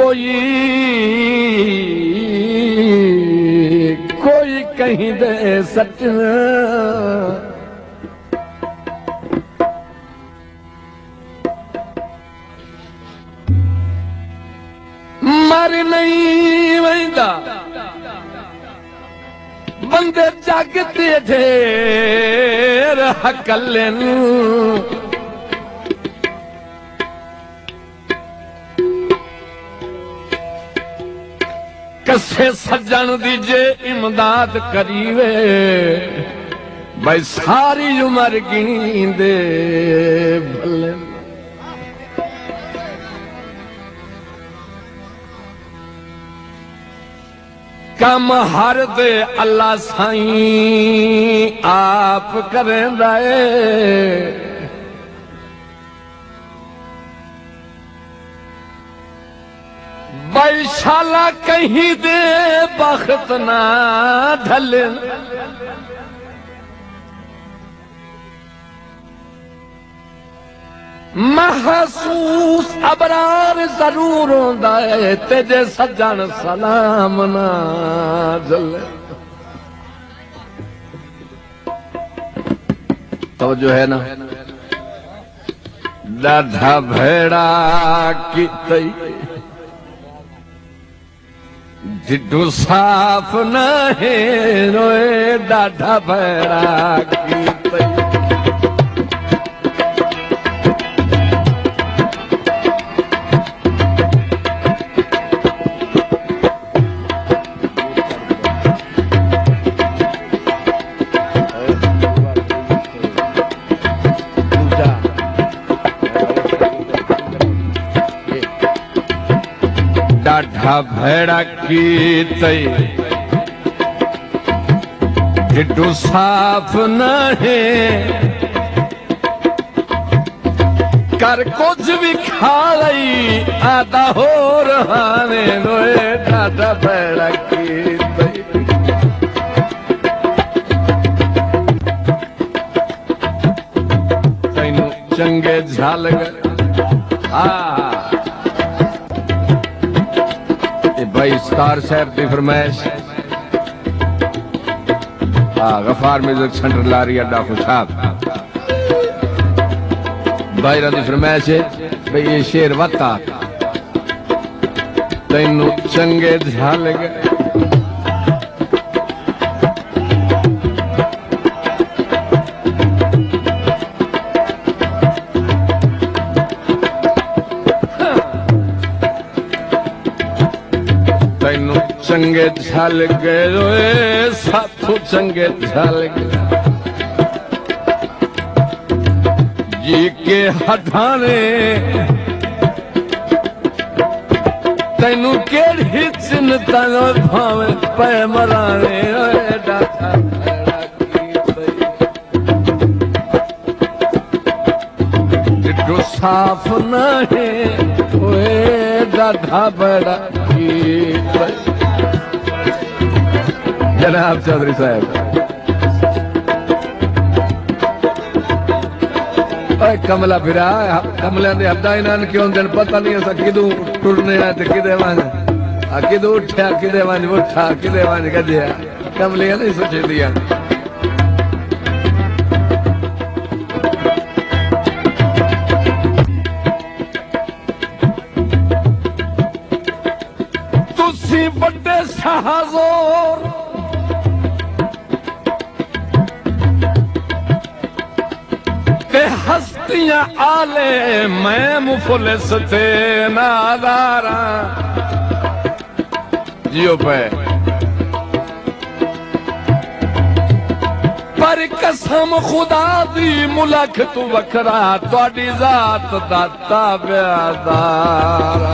कोई कोई कहीं दे सच मर नहीं वेंदा बंदे जागते ढेर हकलन कसे सज्जन दी जे इमदाद करीवे भाई सारी उम्र गिनी दे भले कम हर दे अल्लाह साईं आप करेंदा है बैशाला कहीं दे बख्त ना ढल महसूस अबरार जरूर होंदा है तेजे सज्जन सलाम ना जले तो जो है ना डाढ़ा भेड़ा की तई जिड्डू साफ नहीं रोए डाढ़ा भेड़ा की तई डाढ़ा भेड़ा की तई जिड्डू साफ नहीं कर कुछ भी खा लई आधा हो रहाने रोए डाढ़ा भेड़ा की तई तैनू चंगे झाल भाई स्टार साहब की फरमाइश गफार म्यूजिक सेंटर लारी अड्डा खुशाब भाईरा की फरमाइश है भाई ये शेर वता तैनू चंगे झाल गए चंगे झल गए साथों चंगे झल गए जी के हठाने तेनू केड़ी चिंता भावे पै मराने डाठा जिड्डू साफ नहीं डाढ़ा बड़ा की जनाब चौधरी साहब कमला फिरा कमलिया के हफ्ता इन्होंने क्यों दिन पता नहीं असा किदू टुरने किदे वन किदू उठा किदे वन उठा किदे वन गजया कमलिया नहीं सोचे दिया तुसी बड़े शाहजोर हस्तियां आले मैं मुफलिस थे नादारा जियो पे पर कसम खुदा दी मुलक तू वखरा तुहाडी जात दा ताबेदार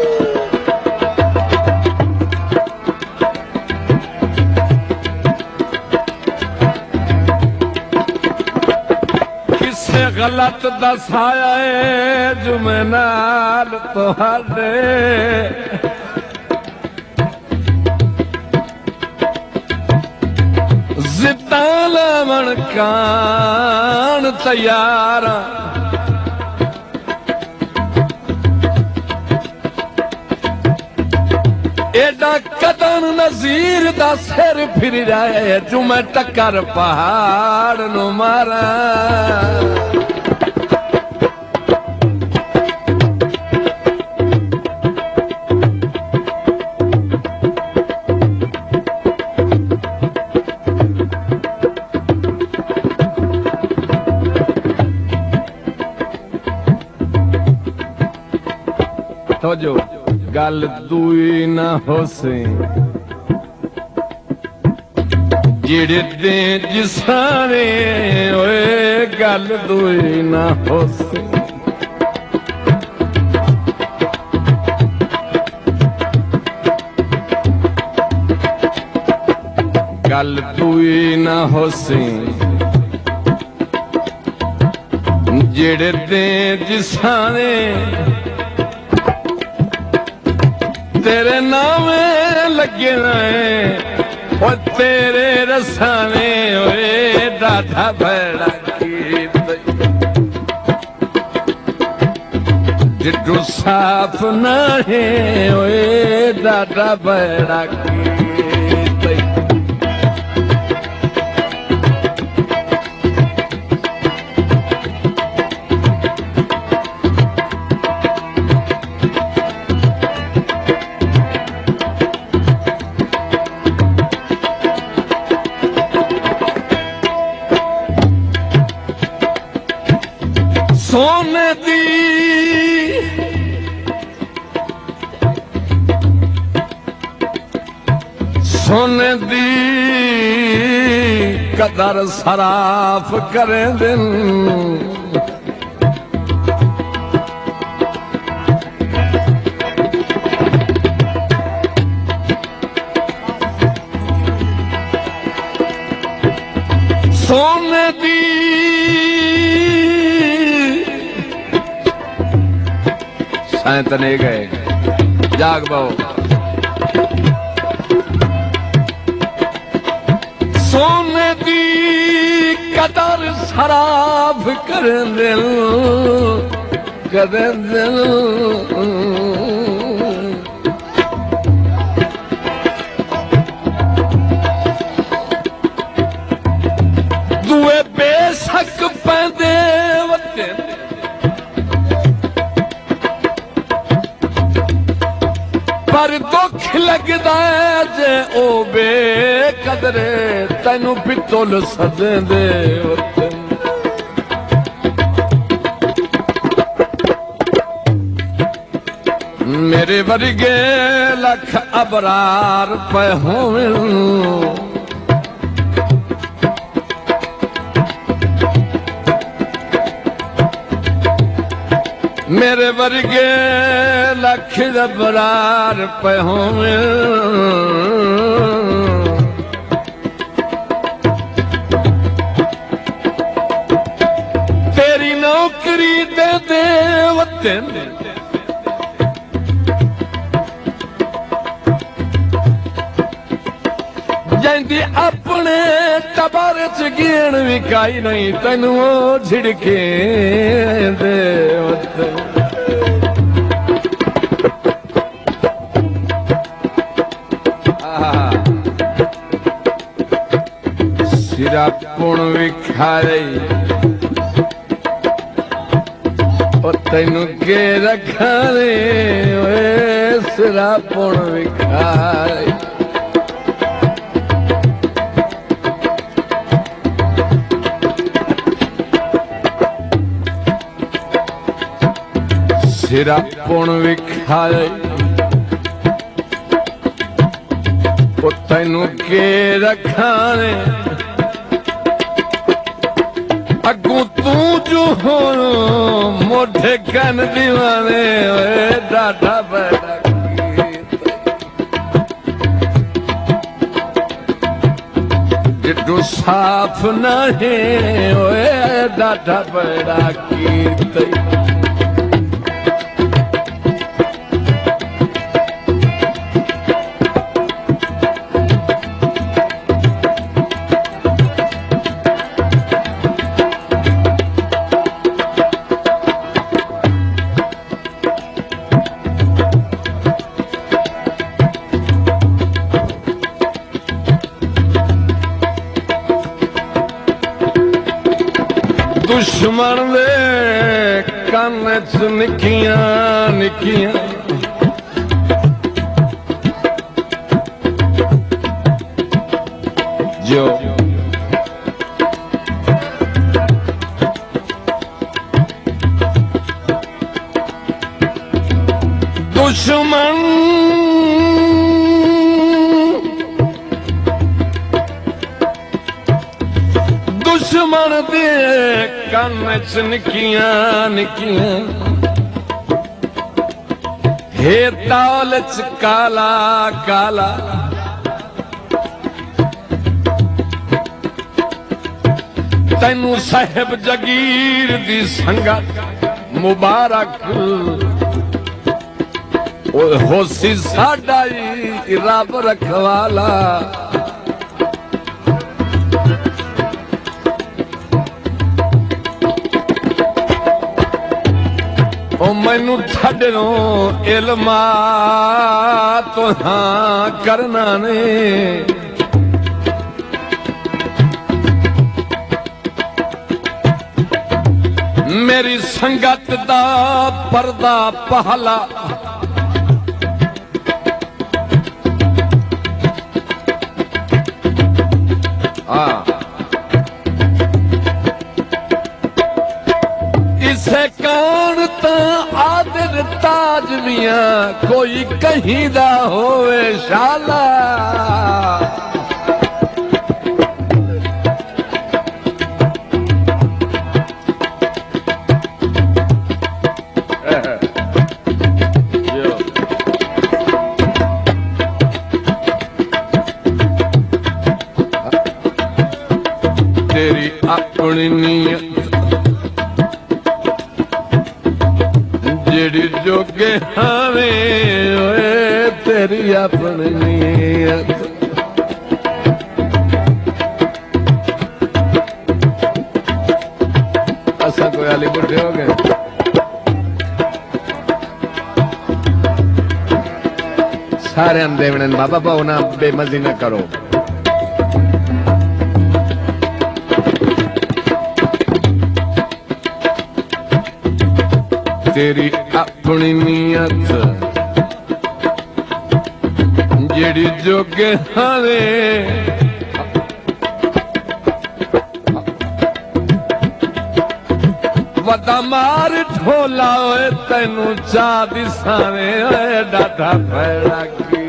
गलत दसाया है जुमे नाल तुहाडे जिद्दां लावण कान तैयार एडा कदन नजीर दा सिर फिर जाए जू मैं टक्कर पहाड़ नु मारा तो जो गल दूई ना होसे जिड़े दे जिसाने ओए गल दूई ना होसे गल दूई ना होसे जिड़े दे जिसाने तेरे नामे लगे और तेरे रसाने ओए डाढ़ा भैड़ा गीत जिड्डू साफ नहीं ओए डाढ़ा भैड़ा गीत सोने दी सोने दी कदर सराफ करें दिन सोने दी तने गए जाग बाओ सोने दी कदर शराब करें दिल करें दिल दुए बेशक पैदे वते पर दुख लगदा है जे ओ बेकदरे तैनू पित्तल सदेंदे मेरे वर्गे लख अबरार पे होवें मेरे वर्गे लख अबरार पे होवें तेरी नौकरी दे दे वतन जैंदी अपने टबर च गिण विकाई नहीं तैनू झिड़के दे सिरा पुण विखारे तैनू के रखा रे सिरा पुण विखारे सिरा पुण विखारे तैनू के रखा रे अगू तू जो हो मोटे कन दीवाने डाढ़ा बैठा जिड्डू साफ नहीं ओए डाढ़ा बैठा की दुश्मन दे कन च निकियां निकियां जो दुश्मन दुश्मन दे कन च निकियां निकियां हे तौल च काला काला तैनू साहिब जगीर दी संगत मुबारक होसी साडा ही रब रखवाला ओ मैनू छड्डो इल्मा तो हाँ करना ने मेरी संगत दा पर्दा पहला इसे कौन ता आदिर ताज मियां कोई कहीं दा होवे शाला तेरी अपनी नीयत जेड़ी जोगे हावे ओए तेरी अपनी नीयत असा कोई आली बुढ़े हो गए सारे देवने बाबा पाओ ना बेमजी ना करो तेरी अपनी नीयत जेड़ी जोगे हावे वदा मार ढोला ओए तैनू चा दिसावे ओए डाटा पैड़ा की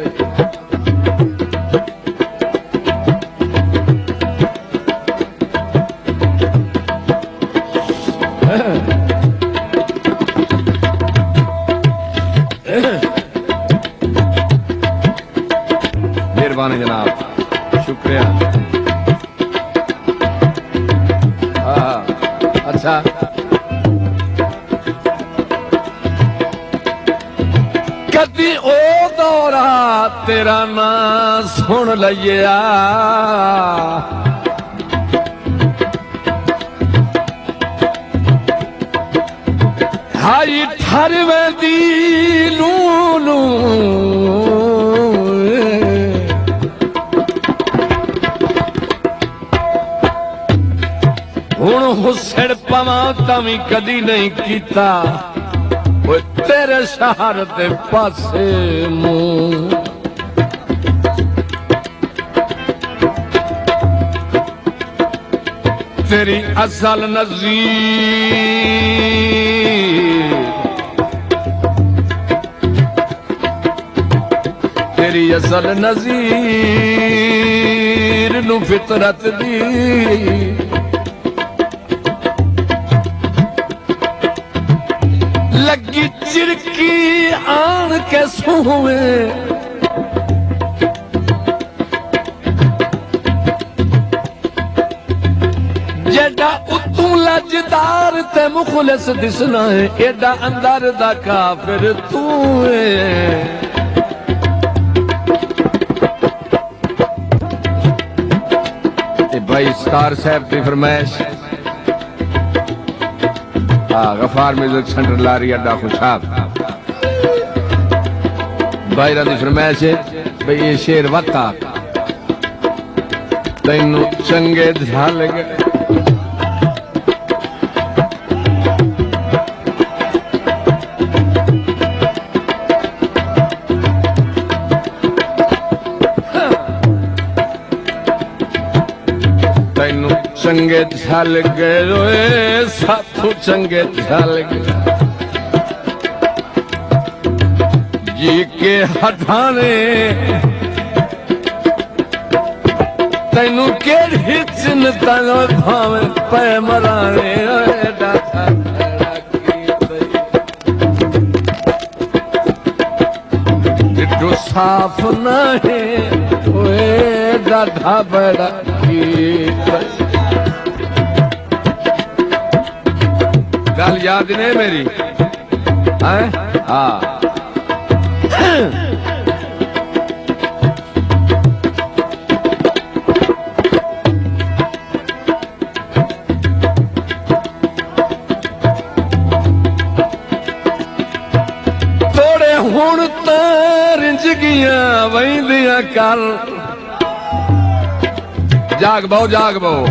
मेहरबानी जनाब शुक्रिया अच्छा कदी ओ दौरा तेरा ना सुन लिया हाई ठरवे दी लूलू हुण हुसड़ पवा तवी कदी नहीं कीता तेरे शहर दे पासे मुंह तेरी असल नज़ीर तेरी असल नज़ीर नू फितरत दी लगी चिरकी आन के सूहे जेड़ा उतू लजदार ते मुखलिस दिसना है एडा अंदर दा काफिर तू है भाई स्टार साहब की फरमाइश गफार म्यूजिक सेंटर लारी अड्डा खुशाब भाई की फरमाइश है भाई ये शेर वता तेनू चंगे झाल गए चंगे झल गए रोए साथू चंगे झल गए जी के हठाने तेनू केड़ी चिंता भावे पै मराने डाठा डिटू साफ नहीं ओए डाठा बड़ा गल याद नहीं मेरी हाँ थोड़े हुण तां रिंजगियां वहिंदियां कल जाग बहु जाग बहु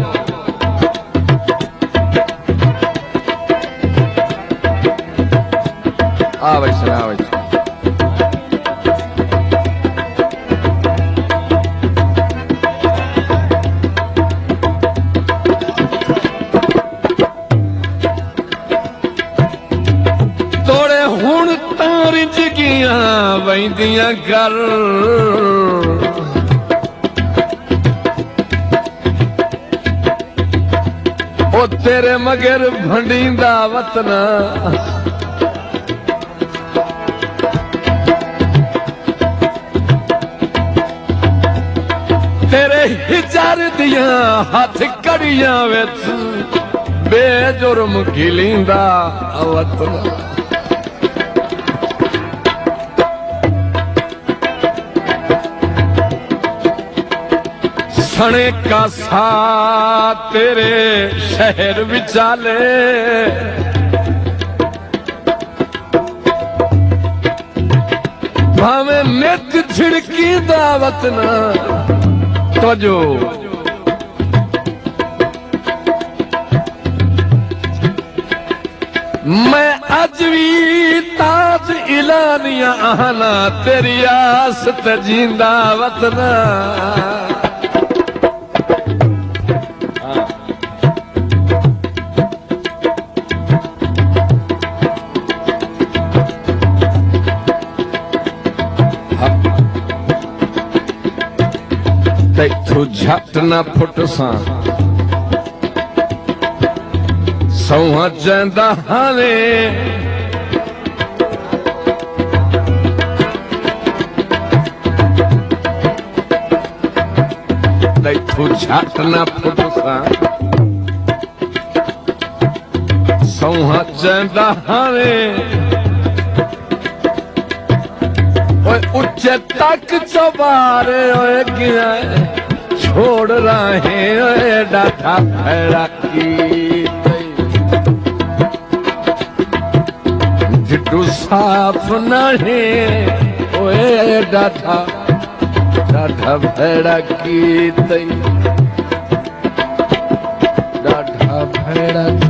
आ वैसे आ वैसे तोड़े हुण तां रिंजगियां वहिंदियां गल ओ तेरे मगर भंडींदा वतना तेरे हिजार दियां हाथ कड़ियां विच बेजुर्म गिलींदा वतना सने का सा तेरे शहर विचाले भावे नित छिड़की दावत ना तो जो मैं अज भी ताज इलानिया आना तेरी आस ते जींदा वतना तू झट न फुट सा सौहा जंदा हाले तू झट न फुट सा सौहा जंदा हाले उच्चे तक चबारे होए गया छोड़ रहे डाठा फैड़ा की डिटू साफ नहीं ओए डाठा डाठा फैड़ा की डाठा फैड़ा